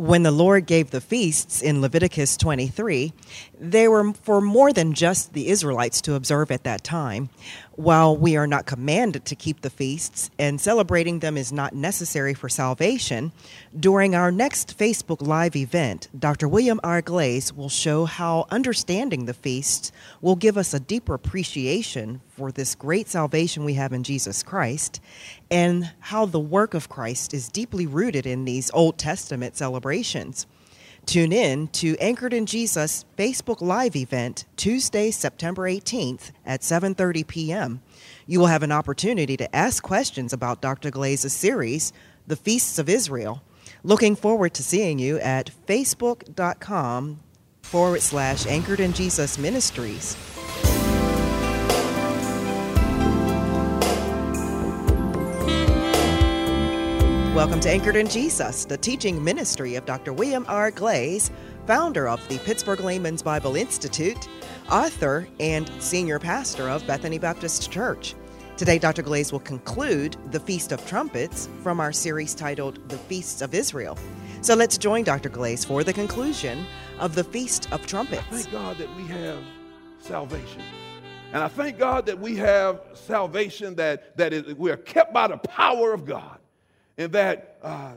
When the Lord gave the feasts in Leviticus 23, they were for more than just the Israelites to observe at that time. While we are not commanded to keep the feasts and celebrating them is not necessary for salvation, during our next Facebook Live event, Dr. William R. Glaze will show how understanding the feasts will give us a deeper appreciation for this great salvation we have in Jesus Christ, and how the work of Christ is deeply rooted in these Old Testament celebrations. Tune in to Anchored in Jesus Facebook Live event Tuesday, September 18th at 7:30 p.m. You will have an opportunity to ask questions about Dr. Glaze's series, The Feasts of Israel. Looking forward to seeing you at facebook.com/Anchored in Jesus Ministries. Welcome to Anchored in Jesus, the teaching ministry of Dr. William R. Glaze, founder of the Pittsburgh Layman's Bible Institute, author, and senior pastor of Bethany Baptist Church. Today, Dr. Glaze will conclude the Feast of Trumpets from our series titled The Feasts of Israel. So let's join Dr. Glaze for the conclusion of the Feast of Trumpets. I thank God that we have salvation. And I thank God that we have salvation we are kept by the power of God. And that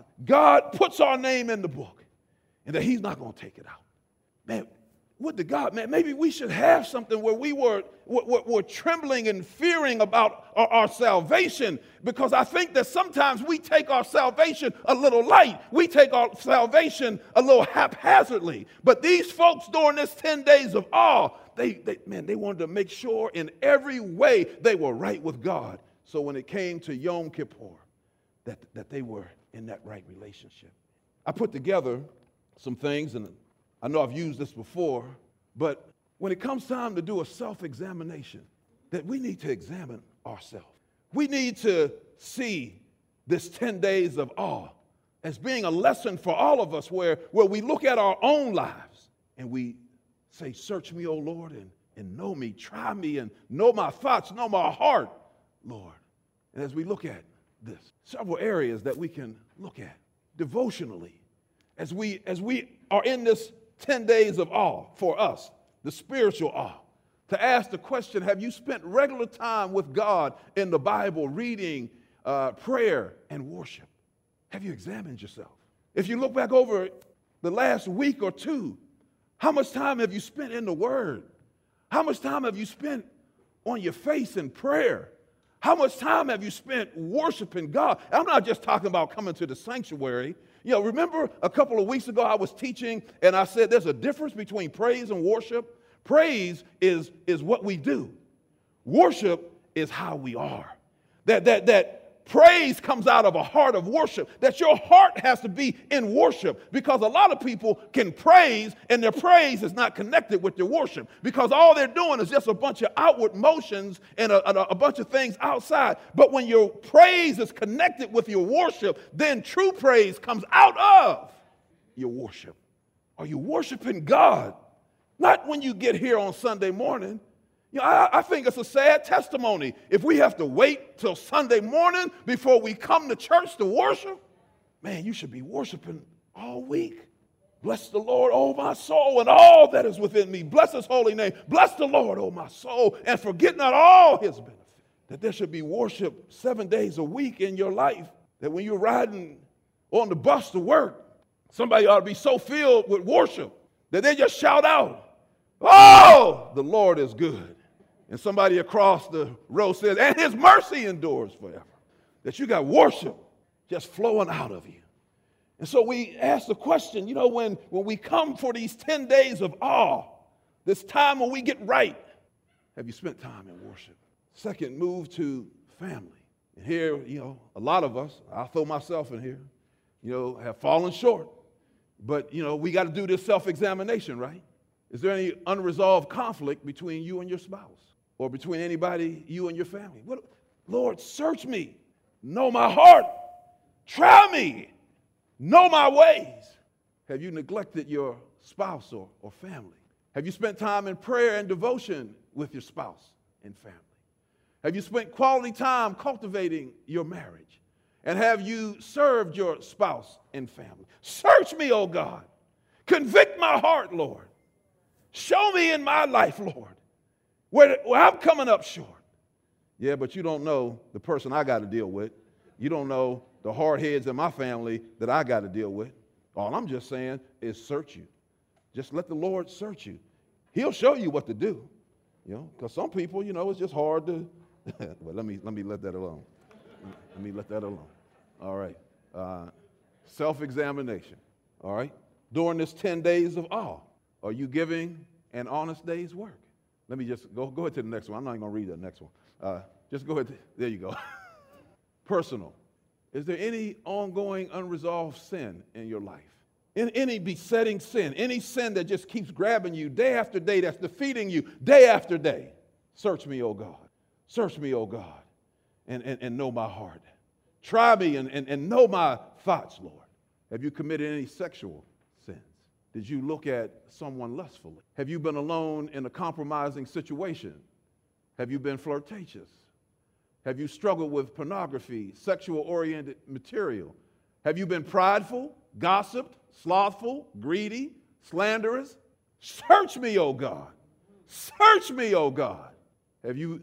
God puts our name in the book and that he's not going to take it out. Man, what did God, man, maybe we should have something where we're trembling and fearing about our salvation, because I think that sometimes we take our salvation a little light. We take our salvation a little haphazardly. But these folks during this 10 days of awe, they wanted to make sure in every way they were right with God. So when it came to Yom Kippur, that they were in that right relationship. I put together some things, and I know I've used this before, but when it comes time to do a self-examination, that we need to examine ourselves. We need to see this 10 days of awe as being a lesson for all of us where we look at our own lives and we say, search me, O Lord, and know me, try me, and know my thoughts, know my heart, Lord. And as we look at this, several areas that we can look at devotionally as we are in this 10 days of awe for us, the spiritual awe, to ask the question, have you spent regular time with God in the Bible, reading, prayer, and worship? Have you examined yourself? If you look back over the last week or two, how much time have you spent in the Word? How much time have you spent on your face in prayer? How much time have you spent worshiping God? I'm not just talking about coming to the sanctuary. Remember a couple of weeks ago I was teaching and I said there's a difference between praise and worship. Praise is what we do. Worship is how we are. That praise comes out of a heart of worship, that your heart has to be in worship, because a lot of people can praise and their praise is not connected with their worship, because all they're doing is just a bunch of outward motions and a bunch of things outside. But when your praise is connected with your worship, then true praise comes out of your worship. Are you worshiping God? Not when you get here on Sunday morning. I think it's a sad testimony if we have to wait till Sunday morning before we come to church to worship. Man, you should be worshiping all week. Bless the Lord, oh my soul, and all that is within me. Bless his holy name. Bless the Lord, oh my soul, and forget not all his benefits. That there should be worship 7 days a week in your life. That when you're riding on the bus to work, somebody ought to be so filled with worship that they just shout out, oh, the Lord is good. And somebody across the road says, and his mercy endures forever. That you got worship just flowing out of you. And so we ask the question, when we come for these 10 days of awe, this time when we get right, have you spent time in worship? Second, move to family. And here, a lot of us, I'll throw myself in here, have fallen short. But, we got to do this self-examination, right? Is there any unresolved conflict between you and your spouse? Or between anybody, you and your family? Lord, search me. Know my heart. Try me. Know my ways. Have you neglected your spouse or family? Have you spent time in prayer and devotion with your spouse and family? Have you spent quality time cultivating your marriage? And have you served your spouse and family? Search me, O God. Convict my heart, Lord. Show me in my life, Lord, where I'm coming up short. Yeah, but you don't know the person I got to deal with. You don't know the hard heads in my family that I got to deal with. All I'm just saying is search you. Just let the Lord search you. He'll show you what to do, because some people, it's just hard to, well, let me let that alone. Let me let that alone. All right. Self-examination. All right. During this 10 days of awe, are you giving an honest day's work? Let me just go ahead to the next one. I'm not even going to read the next one. Just go ahead. There you go. Personal. Is there any ongoing unresolved sin in your life? Any besetting sin, any sin that just keeps grabbing you day after day, that's defeating you day after day? Search me, O God. Search me, O God, and know my heart. Try me and know my thoughts, Lord. Have you committed any sexual sins? Did you look at someone lustfully? Have you been alone in a compromising situation? Have you been flirtatious? Have you struggled with pornography, sexual-oriented material? Have you been prideful, gossiped, slothful, greedy, slanderous? Search me, O God. Search me, O God. Are you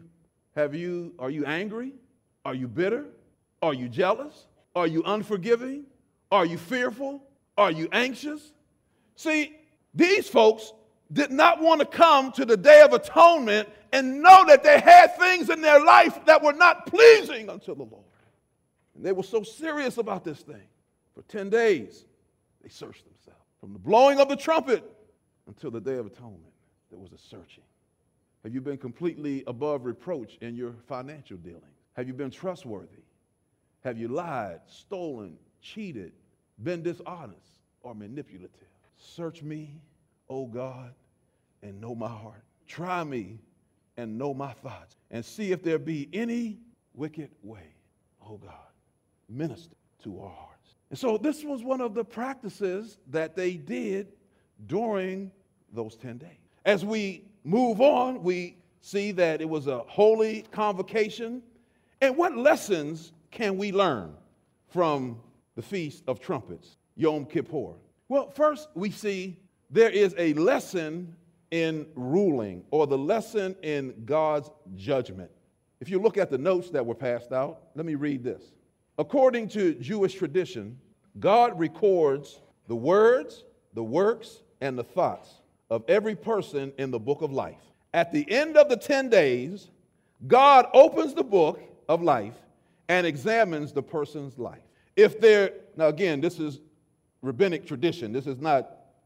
angry? Are you bitter? Are you jealous? Are you unforgiving? Are you fearful? Are you anxious? See, these folks did not want to come to the Day of Atonement and know that they had things in their life that were not pleasing unto the Lord. And they were so serious about this thing. For 10 days, they searched themselves. From the blowing of the trumpet until the Day of Atonement, there was a searching. Have you been completely above reproach in your financial dealings? Have you been trustworthy? Have you lied, stolen, cheated, been dishonest, or manipulative? Search me, O God, and know my heart. Try me and know my thoughts, and see if there be any wicked way. O God, minister to our hearts. And so this was one of the practices that they did during those 10 days. As we move on, we see that it was a holy convocation. And what lessons can we learn from the Feast of Trumpets, Yom Kippur? Well, first we see there is a lesson in ruling, or the lesson in God's judgment. If you look at the notes that were passed out, let me read this. According to Jewish tradition, God records the words, the works, and the thoughts of every person in the book of life. At the end of the 10 days, God opens the book of life and examines the person's life. Now again, this is rabbinic tradition. This is not,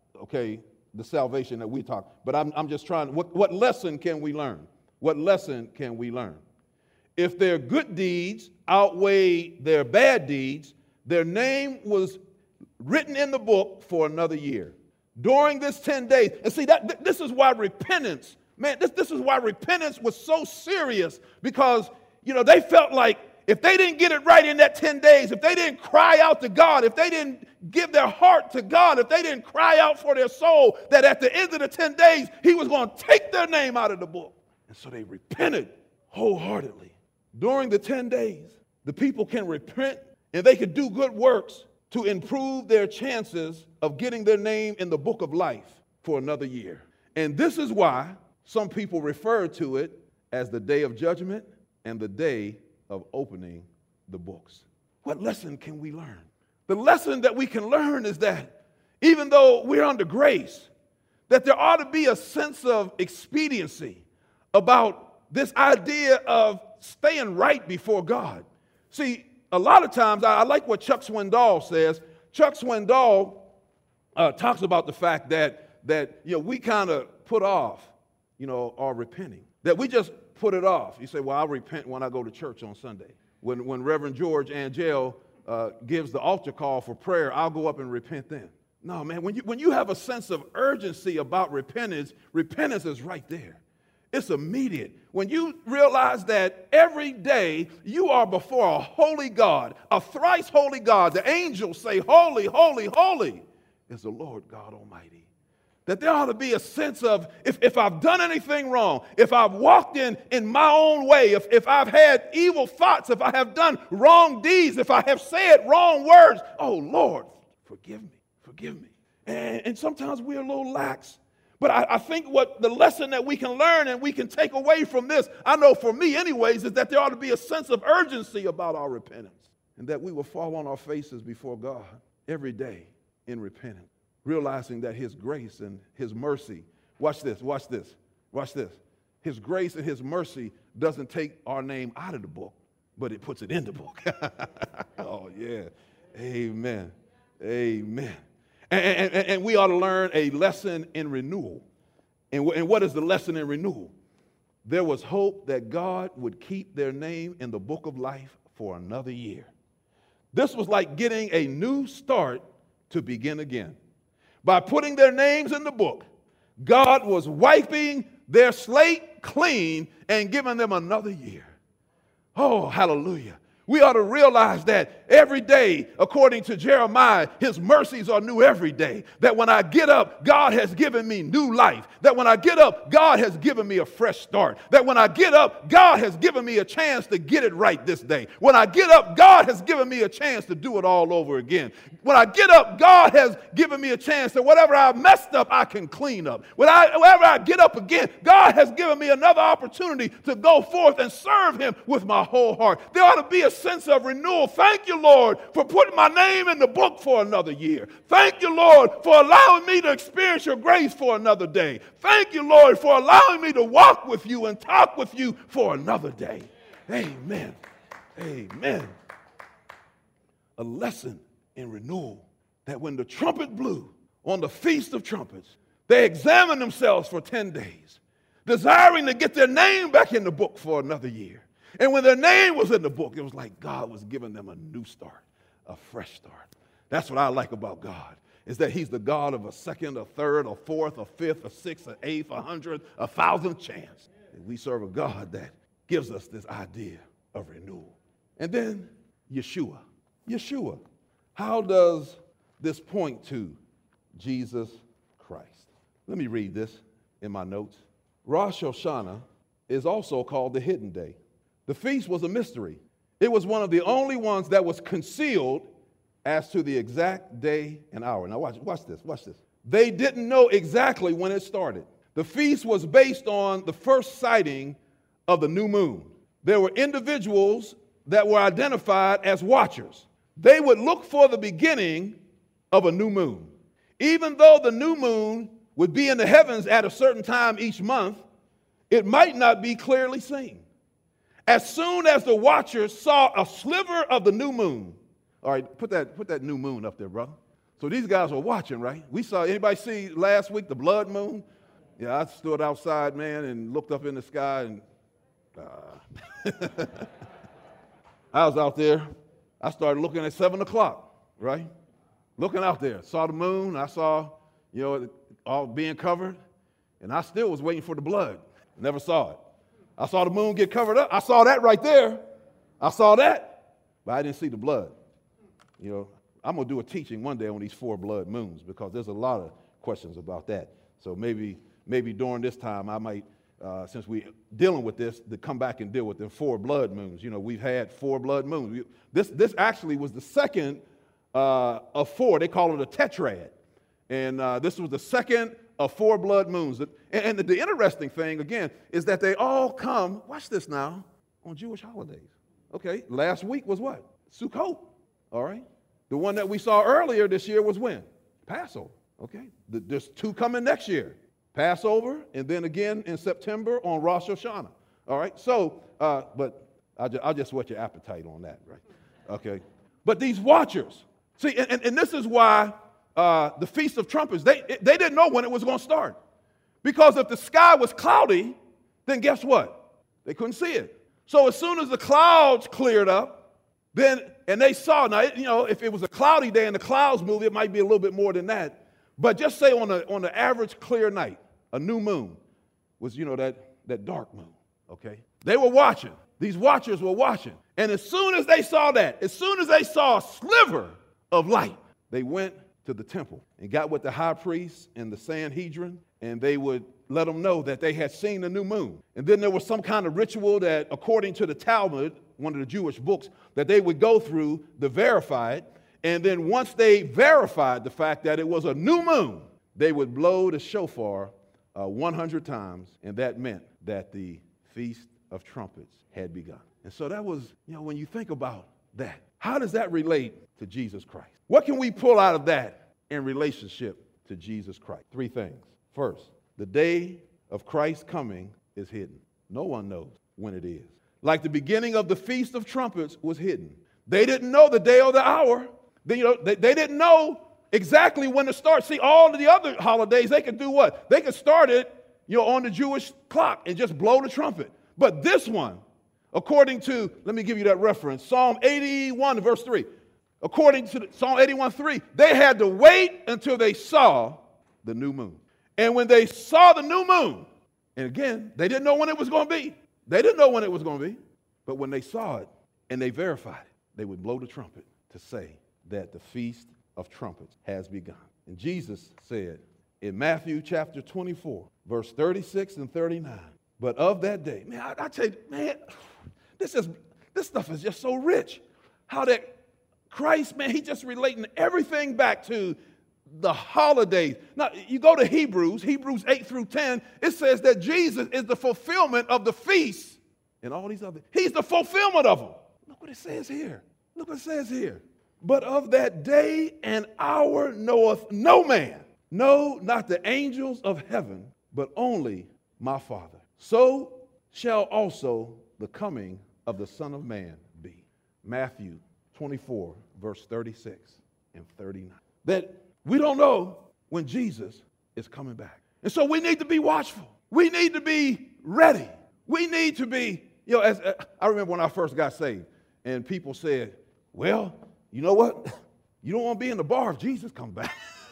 the salvation that we talk. But I'm just trying, what lesson can we learn? What lesson can we learn? If their good deeds outweigh their bad deeds, their name was written in the book for another year. During this 10 days, and see, this is why repentance, this is why repentance was so serious, because, they felt like if they didn't get it right in that 10 days, if they didn't cry out to God, if they didn't give their heart to God, if they didn't cry out for their soul, that at the end of the 10 days, he was going to take their name out of the book. And so they repented wholeheartedly. During the 10 days, the people can repent and they can do good works to improve their chances of getting their name in the book of life for another year. And this is why some people refer to it as the Day of Judgment and the Day of Opening the Books. What lesson can we learn? The lesson that we can learn is that even though we're under grace, that there ought to be a sense of expediency about this idea of staying right before God. See, a lot of times, I like what Chuck Swindoll says. Chuck Swindoll talks about the fact that we kind of put off, our repenting. That we just put it off. You say, well, I'll repent when I go to church on Sunday. When Reverend George Angel gives the altar call for prayer, I'll go up and repent then. No, man, when you have a sense of urgency about repentance, repentance is right there. It's immediate. When you realize that every day you are before a holy God, a thrice holy God, the angels say, holy, holy, holy is the Lord God Almighty. that there ought to be a sense of if I've done anything wrong, if I've walked in my own way, if I've had evil thoughts, if I have done wrong deeds, if I have said wrong words, oh, Lord, forgive me. And sometimes we're a little lax. But I think what the lesson that we can learn and we can take away from this, I know for me anyways, is that there ought to be a sense of urgency about our repentance and that we will fall on our faces before God every day in repentance, realizing that his grace and his mercy, watch this. His grace and his mercy doesn't take our name out of the book, but it puts it in the book. Oh, yeah. Amen. And we ought to learn a lesson in renewal. And what is the lesson in renewal? There was hope that God would keep their name in the book of life for another year. This was like getting a new start to begin again. By putting their names in the book, God was wiping their slate clean and giving them another year. Oh, hallelujah. We ought to realize that every day, according to Jeremiah, his mercies are new every day. That when I get up, God has given me new life. That when I get up, God has given me a fresh start. That when I get up, God has given me a chance to get it right this day. When I get up, God has given me a chance to do it all over again. When I get up, God has given me a chance that whatever I messed up, I can clean up. Whenever I get up again, God has given me another opportunity to go forth and serve him with my whole heart. There ought to be a sense of renewal. Thank you, Lord, for putting my name in the book for another year. Thank you, Lord, for allowing me to experience your grace for another day. Thank you, Lord, for allowing me to walk with you and talk with you for another day. Amen. Amen. A lesson in renewal, that when the trumpet blew on the Feast of Trumpets, they examined themselves for 10 days, desiring to get their name back in the book for another year. And when their name was in the book, it was like God was giving them a new start, a fresh start. That's what I like about God, is that he's the God of a second, a third, a fourth, a fifth, a sixth, an eighth, 100, 1,000th chance. And we serve a God that gives us this idea of renewal. And then Yeshua. Yeshua. How does this point to Jesus Christ? Let me read this in my notes. Rosh Hashanah is also called the hidden day. The feast was a mystery. It was one of the only ones that was concealed as to the exact day and hour. Now watch this. They didn't know exactly when it started. The feast was based on the first sighting of the new moon. There were individuals that were identified as watchers. They would look for the beginning of a new moon. Even though the new moon would be in the heavens at a certain time each month, it might not be clearly seen. As soon as the watchers saw a sliver of the new moon, all right, put that new moon up there, brother. So these guys were watching, right? We saw, anybody see last week the blood moon? Yeah, I stood outside, man, and looked up in the sky, and I was out there. I started looking at 7 o'clock, right? Looking out there, saw the moon. I saw, it all being covered, and I still was waiting for the blood. Never saw it. I saw the moon get covered up. I saw that right there. I saw that, but I didn't see the blood. I'm going to do a teaching one day on these 4 blood moons because there's a lot of questions about that. So maybe during this time I might, since we're dealing with this, to come back and deal with the 4 blood moons. We've had 4 blood moons. This actually was the second of 4. They call it a tetrad. And this was the second of 4 blood moons. And the interesting thing, again, is that they all come, watch this now, on Jewish holidays. Okay, last week was what? Sukkot, all right? The one that we saw earlier this year was when? Passover, okay? There's 2 coming next year. Passover, and then again in September on Rosh Hashanah, all right? So, but I'll just whet your appetite on that, right? Okay. But these watchers, see, and this is why the Feast of Trumpets, they didn't know when it was going to start. Because if the sky was cloudy, then guess what? They couldn't see it. So as soon as the clouds cleared up, and they saw, now, if it was a cloudy day and the clouds moved, it might be a little bit more than that. But just say on the average clear night, a new moon was, that dark moon, okay? They were watching. These watchers were watching. And as soon as they saw that, as soon as they saw a sliver of light, they went to the temple and got with the high priest and the Sanhedrin, and they would let them know that they had seen the new moon. And then there was some kind of ritual that, according to the Talmud, one of the Jewish books, that they would go through to verify it. And then once they verified the fact that it was a new moon, they would blow the shofar 100 times, and that meant that the Feast of Trumpets had begun. And so that was, when you think about that, how does that relate to Jesus Christ? What can we pull out of that in relationship to Jesus Christ? 3 things. First, the day of Christ's coming is hidden. No one knows when it is. Like the beginning of the Feast of Trumpets was hidden. They didn't know the day or the hour. They didn't know exactly when to start. See, all of the other holidays, they could do what? They could start it, on the Jewish clock and just blow the trumpet. But this one, according to, let me give you that reference, Psalm 81, verse 3. According to Psalm 81, 3, they had to wait until they saw the new moon. And when they saw the new moon, and again, they didn't know when it was going to be. They didn't know when it was going to be. But when they saw it and they verified it, they would blow the trumpet to say that the Feast of Trumpets has begun. And Jesus said in Matthew chapter 24, verse 36 and 39, but of that day, man, I tell you, man, this stuff is just so rich. How that Christ, man, he just relating everything back to the holidays. Now, you go to Hebrews 8 through 10, it says that Jesus is the fulfillment of the feasts and all these other. He's the fulfillment of them. Look what it says here. Look what it says here. But of that day and hour knoweth no man, no, not the angels of heaven, but only my Father. So shall also the coming of the Son of Man be. Matthew 24, verse 36 and 39. That we don't know when Jesus is coming back. And so we need to be watchful. We need to be ready. We need to be, as I remember when I first got saved and people said, well, you know what? You don't want to be in the bar if Jesus comes back.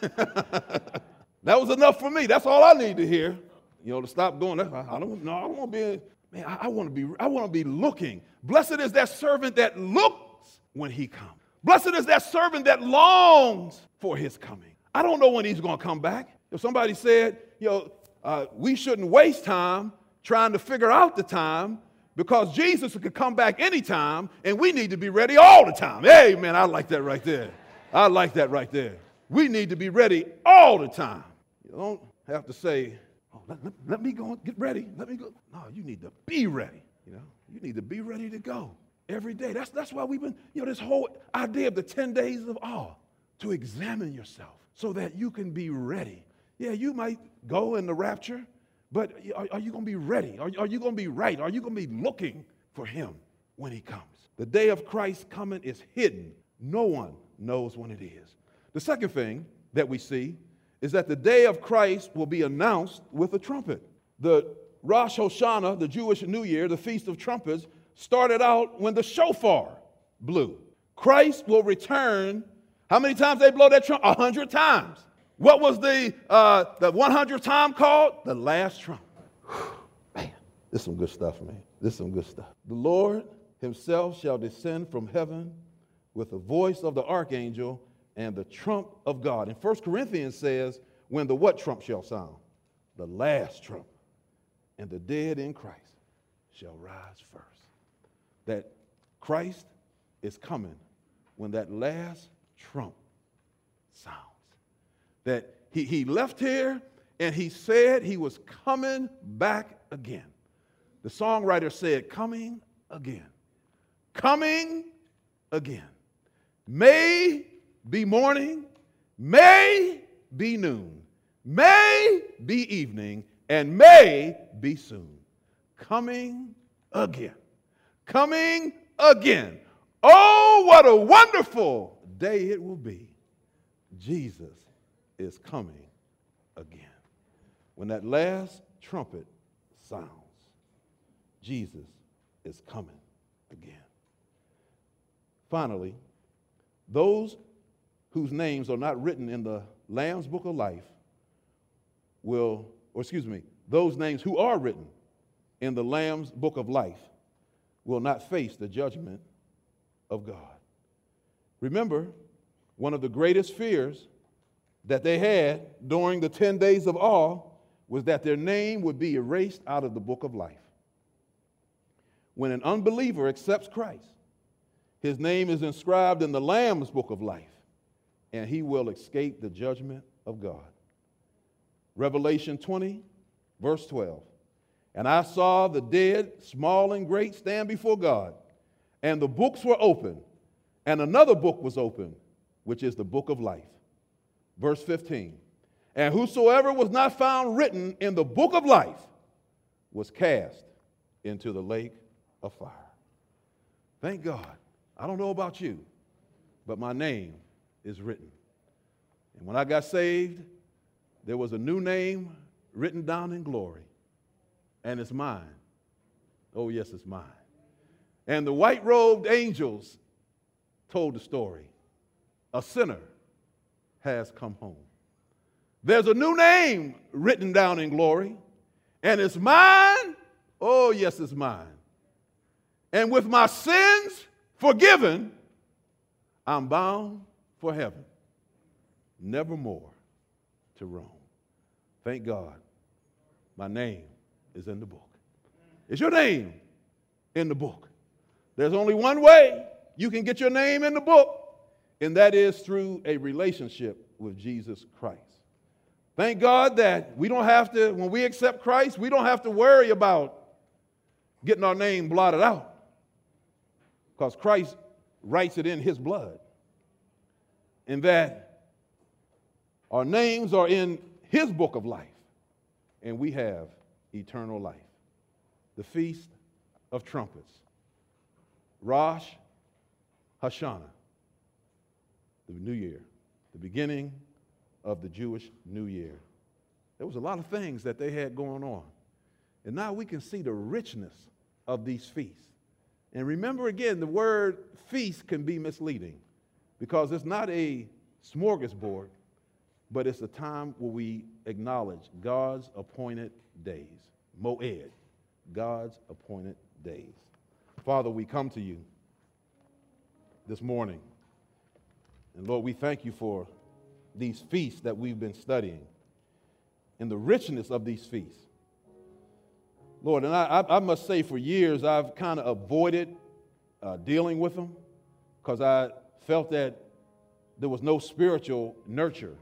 That was enough for me. That's all I need to hear. To stop doing that. I don't want to be, man, I want to be looking. Blessed is that servant that looks when he comes. Blessed is that servant that longs for his coming. I don't know when he's going to come back. If somebody said, we shouldn't waste time trying to figure out the time because Jesus could come back anytime and we need to be ready all the time. Hey, man, I like that right there. I like that right there. We need to be ready all the time. You don't have to say, let me go and get ready. Let me go. No, you need to be ready. You need to be ready to go every day. That's why we've been, this whole idea of the 10 days of awe, to examine yourself so that you can be ready. Yeah, you might go in the rapture, but are you going to be ready? Are you going to be right? Are you going to be looking for him when he comes? The day of Christ's coming is hidden. No one knows when it is. The second thing that we see is that the day of Christ will be announced with a trumpet. The Rosh Hashanah, the Jewish New Year, the Feast of Trumpets, started out when the shofar blew. Christ will return. How many times they blow that trumpet? 100 times. What was the 100th time called? The last trump. Man, this is some good stuff, man. This is some good stuff. The Lord himself shall descend from heaven with the voice of the archangel and the trump of God. And 1 Corinthians says, when the what trump shall sound? The last trump. And the dead in Christ shall rise first. That Christ is coming when that last trump sounds. That he left here and he said he was coming back again. The songwriter said, coming again. Coming again. May be morning, may be noon, may be evening, and may be soon. Coming again. Coming again. Oh, what a wonderful day it will be. Jesus is coming again. When that last trumpet sounds, Jesus is coming again. Finally, those whose names are not written in the Lamb's Book of Life those names who are written in the Lamb's Book of Life will not face the judgment of God. Remember, one of the greatest fears that they had during the 10 days of awe was that their name would be erased out of the book of life. When an unbeliever accepts Christ, his name is inscribed in the Lamb's book of life, and he will escape the judgment of God. Revelation 20, verse 12. And I saw the dead, small and great, stand before God, and the books were open, and another book was opened, which is the book of life. Verse 15. And whosoever was not found written in the book of life was cast into the lake of fire. Thank God. I don't know about you, but my name is written. And when I got saved, there was a new name written down in glory, and it's mine. Oh, yes, it's mine. And the white-robed angels told the story. A sinner has come home. There's a new name written down in glory, and it's mine. Oh, yes, it's mine. And with my sins forgiven, I'm bound for heaven, nevermore to roam. Thank God, my name is in the book. Is your name in the book? There's only one way you can get your name in the book, and that is through a relationship with Jesus Christ. Thank God that we don't have to, when we accept Christ, we don't have to worry about getting our name blotted out, because Christ writes it in his blood, and that our names are in his book of life, and we have eternal life. The Feast of Trumpets, Rosh Hashanah, the new year, the beginning of the Jewish New Year. There was a lot of things that they had going on. And now we can see the richness of these feasts. And remember again, the word feast can be misleading because it's not a smorgasbord, but it's a time where we acknowledge God's appointed days. Moed, God's appointed days. Father, we come to you this morning. And Lord, we thank you for these feasts that we've been studying and the richness of these feasts. Lord, and I must say for years I've kind of avoided dealing with them because I felt that there was no spiritual nurture,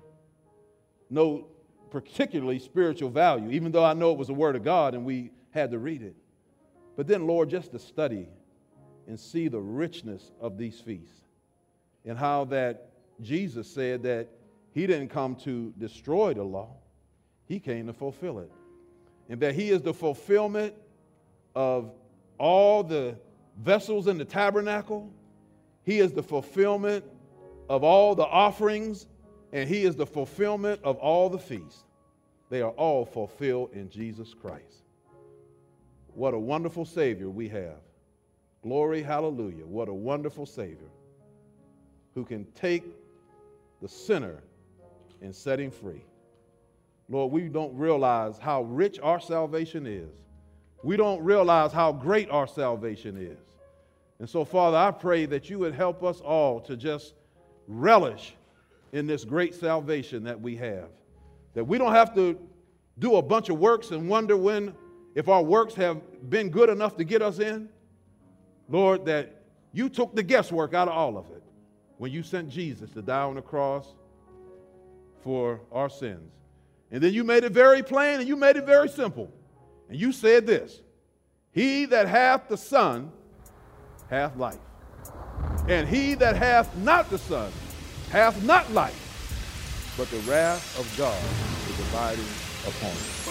no particularly spiritual value, even though I know it was the Word of God and we had to read it. But then, Lord, just to study and see the richness of these feasts and how that Jesus said that he didn't come to destroy the law, he came to fulfill it. And that he is the fulfillment of all the vessels in the tabernacle. He is the fulfillment of all the offerings, and he is the fulfillment of all the feasts. They are all fulfilled in Jesus Christ. What a wonderful Savior we have. Glory, hallelujah. What a wonderful Savior who can take the sinner and set him free. Lord, we don't realize how rich our salvation is. We don't realize how great our salvation is. And so, Father, I pray that you would help us all to just relish in this great salvation that we have. That we don't have to do a bunch of works and wonder if our works have been good enough to get us in. Lord, that you took the guesswork out of all of it when you sent Jesus to die on the cross for our sins. And then you made it very plain and you made it very simple. And you said this: he that hath the Son hath life, and he that hath not the Son hath not life, but the wrath of God is abiding upon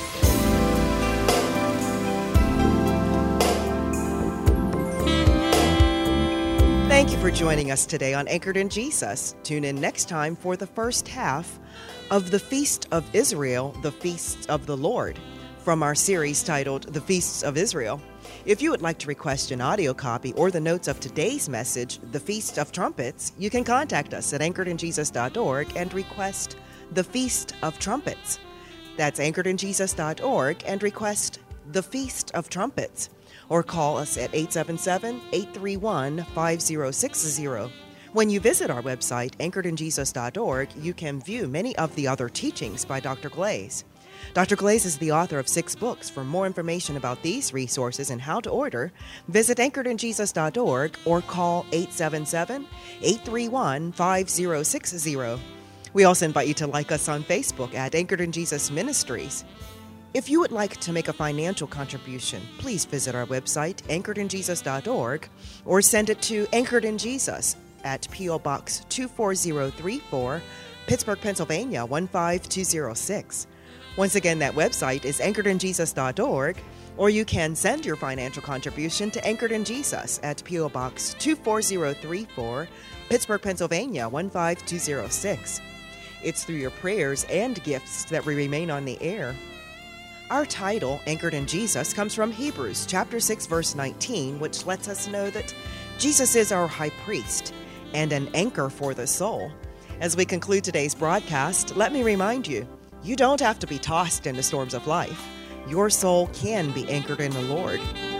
him. Thank you for joining us today on Anchored in Jesus. Tune in next time for the first half of the Feast of Israel, the Feasts of the Lord, from our series titled The Feasts of Israel. If you would like to request an audio copy or the notes of today's message, The Feast of Trumpets, you can contact us at anchoredinjesus.org and request The Feast of Trumpets. That's anchoredinjesus.org and request The Feast of Trumpets. Or call us at 877-831-5060. When you visit our website, anchoredinjesus.org, you can view many of the other teachings by Dr. Glaze. Dr. Glaze is the author of 6 books. For more information about these resources and how to order, visit anchoredinjesus.org or call 877-831-5060. We also invite you to like us on Facebook at Anchored in Jesus Ministries. If you would like to make a financial contribution, please visit our website, anchoredinjesus.org, or send it to Anchored in Jesus at P.O. Box 24034, Pittsburgh, Pennsylvania 15206. Once again, that website is anchoredinjesus.org, or you can send your financial contribution to Anchored in Jesus at P.O. Box 24034, Pittsburgh, Pennsylvania 15206. It's through your prayers and gifts that we remain on the air. Our title, Anchored in Jesus, comes from Hebrews chapter 6, verse 19, which lets us know that Jesus is our high priest and an anchor for the soul. As we conclude today's broadcast, let me remind you, you don't have to be tossed in the storms of life. Your soul can be anchored in the Lord.